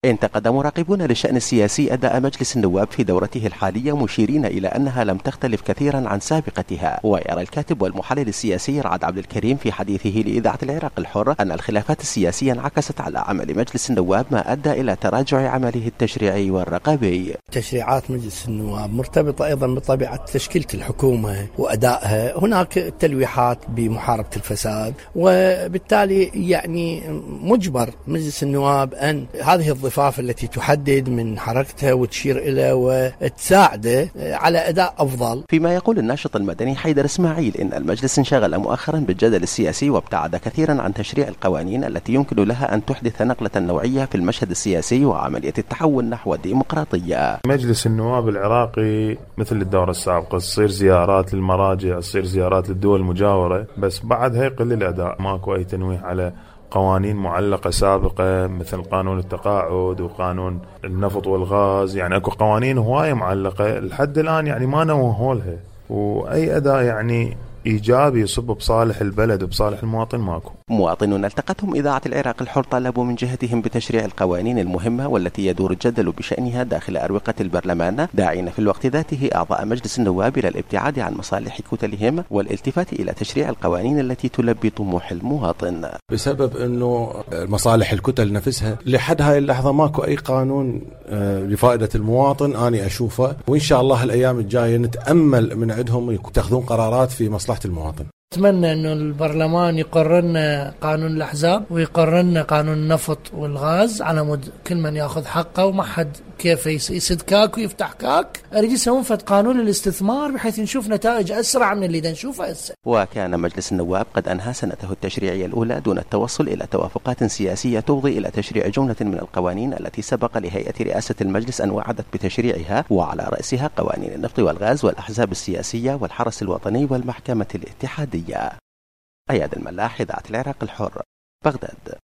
انتقد مراقبون للشأن السياسي أداء مجلس النواب في دورته الحالية، مشيرين إلى أنها لم تختلف كثيرا عن سابقتها. ويرى الكاتب والمحلل السياسي رعد عبد الكريم في حديثه لإذاعة العراق الحر أن الخلافات السياسية انعكست على عمل مجلس النواب، ما أدى إلى تراجع عمله التشريعي والرقابي. تشريعات مجلس النواب مرتبطة أيضا بطبيعة تشكيلة الحكومة وأدائها. هناك تلويحات بمحاربة الفساد، وبالتالي يعني مجبر مجلس النواب أن هذه الضفاف التي تحدد من حركته وتشير إليه وتساعده على أداء أفضل. فيما يقول الناشط المدني حيدر إسماعيل إن المجلس انشغل مؤخرا بالجدل السياسي وابتعد كثيرا عن تشريع القوانين التي يمكن لها أن تحدث نقلة نوعية في المشهد السياسي وعملية التحول نحو الديمقراطية. مجلس النواب العراقي مثل الدورة السابقة تصير زيارات للمراجع، تصير زيارات للدول المجاورة، بس بعدها يقل الأداء. ماكو أي تنويه على قوانين معلقة سابقة مثل قانون التقاعد وقانون النفط والغاز. يعني اكو قوانين هواية معلقة لحد الآن يعني ما نوهوا لها، وأي أداء يعني إيجابي يصب بصالح البلد وبصالح المواطن ماكو. مواطنون التقتهم إذاعة العراق الحر طالبوا من جهتهم بتشريع القوانين المهمة والتي يدور الجدل بشأنها داخل أروقة البرلمان، داعين في الوقت ذاته أعضاء مجلس النواب إلى الابتعاد عن مصالح كتلهم والالتفات إلى تشريع القوانين التي تلبي طموح المواطن. بسبب أنه مصالح الكتل نفسها لحد هاي اللحظة ماكو أي قانون لفائدة المواطن أنا أشوفه، وإن شاء الله الأيام الجاية نتأمل من عندهم يتخذون قرارات في مصلحة المواطن. أتمنى أنه البرلمان يقررنا قانون الأحزاب ويقررنا قانون النفط والغاز على مود كل من يأخذ حقه وما حد كيف يسد كاك ويفتح كاك. أريد يسوون فد قانون الاستثمار بحيث نشوف نتائج أسرع من اللي نشوفه هسه. وكان مجلس النواب قد أنهى سنته التشريعية الأولى دون التوصل إلى توافقات سياسية تفضي إلى تشريع جملة من القوانين التي سبق لهيئة رئاسة المجلس أن وعدت بتشريعها، وعلى رأسها قوانين النفط والغاز والأحزاب السياسية والحرس الوطني والمحكمة الاتحادية. أياد الملاح، إذاعة العراق الحر، بغداد.